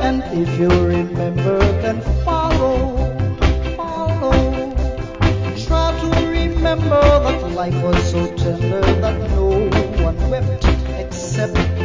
And if you remember, then follow, follow. Try to remember that life was so tender that no one wept except